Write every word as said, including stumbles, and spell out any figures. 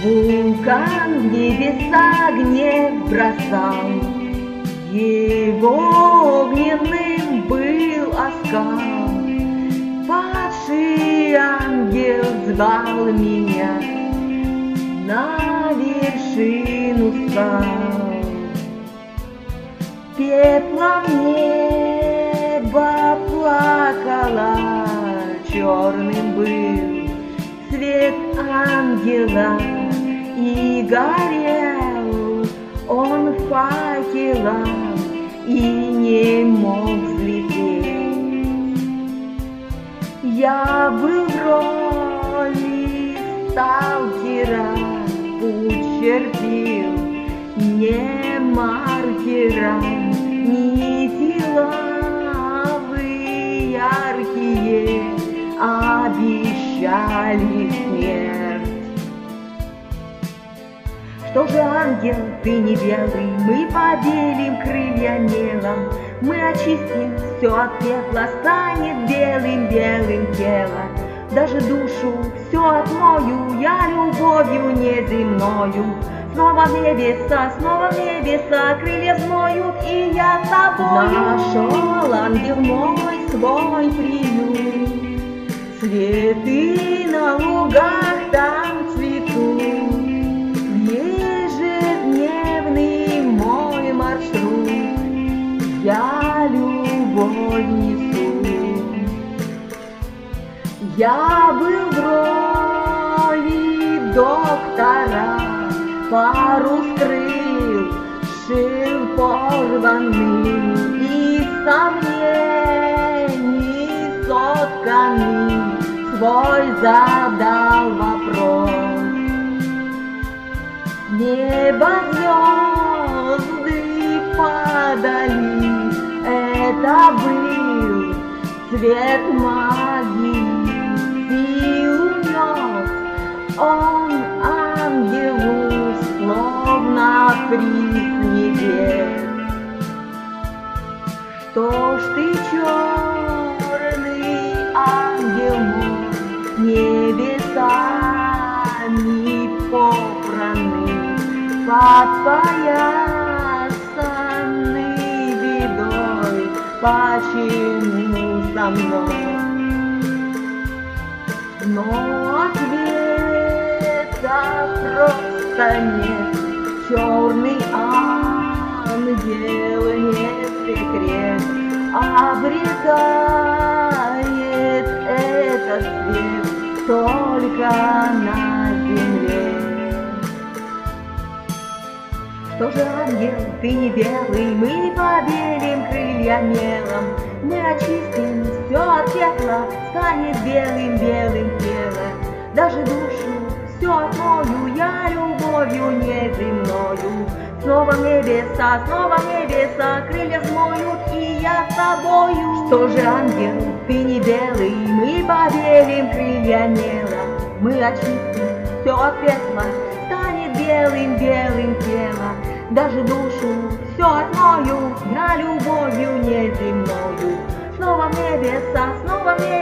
Вулкан в небеса гнев бросал, его огненным был оскал. Падший ангел звал меня на вершину скал. Пеплом небо плакало, черным был свет ангела, и горел он факелом, и не мог взлететь. Я был в роли сталкера, путь черпил не маркером, нити лавы яркие обещали смерть. Что же, ангел, ты не белый, мы побелим крылья мелом, мы очистим все от пепла, станет белым-белым тело. Даже душу все отмою я любовью неземною. Снова в небеса, снова в небеса крылья взмоют, и я с тобою. Нашел ангел мой свой приют, цветы на лугах там цветут. Ежедневный мой маршрут я любовь несу. Я был в роли доктора, пару скрыл, шил порванный, из сомнений сотканный свой задал вопрос. С неба звезды падали, это был цвет магии, силу нес он ангелу, словно приз небес. Что ж ты, черный ангел мой, небесами попранный, подпоясанный бедой, почему со мной? Но ответа просто нет. Черный ангел не секрет, обретает этот свет только на земле. Что же, ангел, ты не белый, мы побелим крылья мелом, мы очистим все от пепла, станет белым-белым тело. Даже душу все отмою я любовью неземною. Снова в небеса, снова в небеса крылья взмоют, и я с тобою. Что же, ангел, ты не белый, мы побелим крылья мелом, мы очистим все от пепла, станет белым-белым тело. Даже душу все отмою я любовью неземною. Снова в небеса, снова в небеса